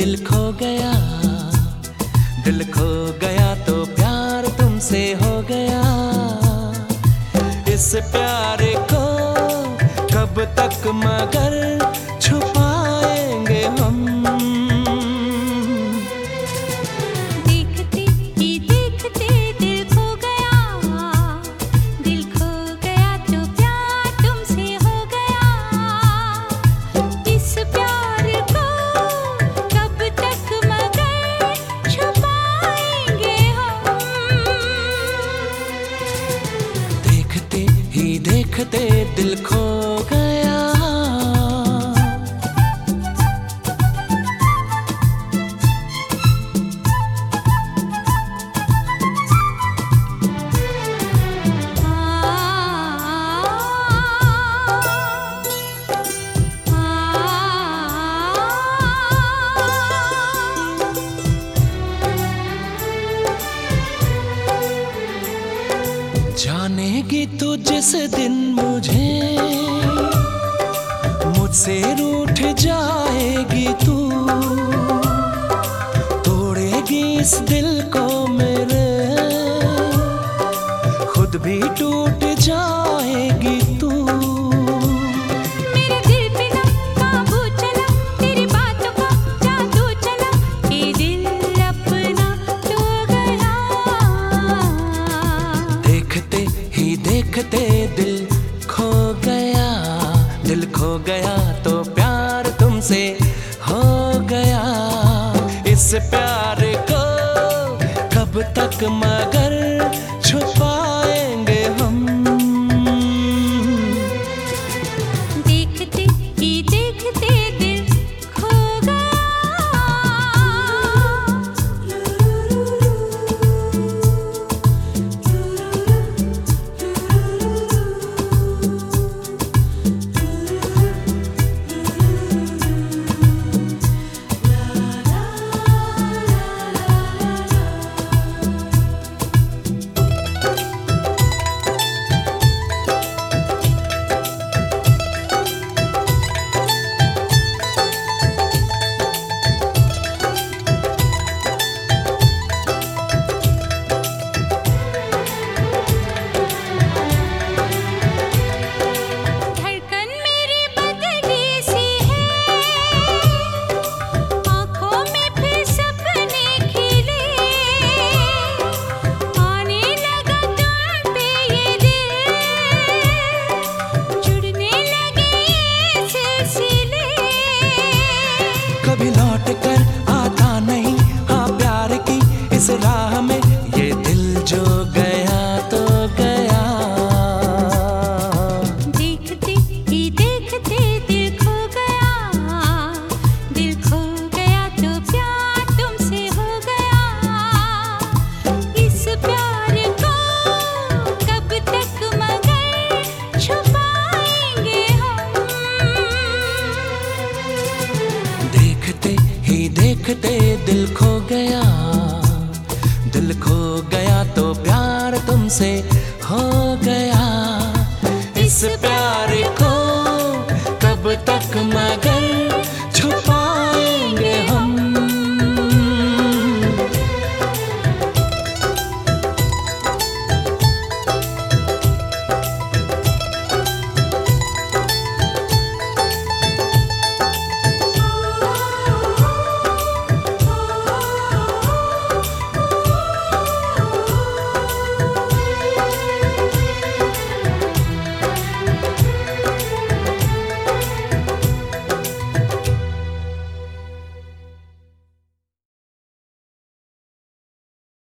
दिल खो गया, दिल खो गया तो प्यार तुमसे हो गया। इस प्यार को कब तक मगर छुपाएंगे हम। देखते ही देखते दिल खो गया, दिल खो गया तो प्यार तुमसे हो गया। इस प्यार को कब तक मगर छुपाएंगे हम। देखते ही देखते दिल खो गया। जानेगी तू जिस दिन मुझे, मुझसे रूठ जाएगी तू, तोड़ेगी इस दिल को मेरे, खुद भी टूट जाएगी तू। मेरे दिल पे ना काबू चला, तेरी बातों का जादू चला, ये दिल अपना तो गया। देखते ही देखते दिल खो गया, दिल खो गया तो प्यार तुमसे हो गया। इस प्यार को कब तक मगर छुपाएंगे हम। देखते ही देखते दिल खो गया। धड़कन मेरी बदली सी है, आँखों में फिर सपने खिले, आने लगा तुम पे ये दिल, जुड़ने लगे ये सिलसिले। कभी लौट कर आता नहीं हाँ प्यार की इस राह में, ये दिल जो गया तो गया। देखते ही देखते दिल खो गया, दिल खो गया तो प्यार तुमसे हो गया। इस प्यार को कब तक मगर छुपाएंगे हम। देखते ही देखते दिल खो गया, दिल खो गया तो प्यार तुमसे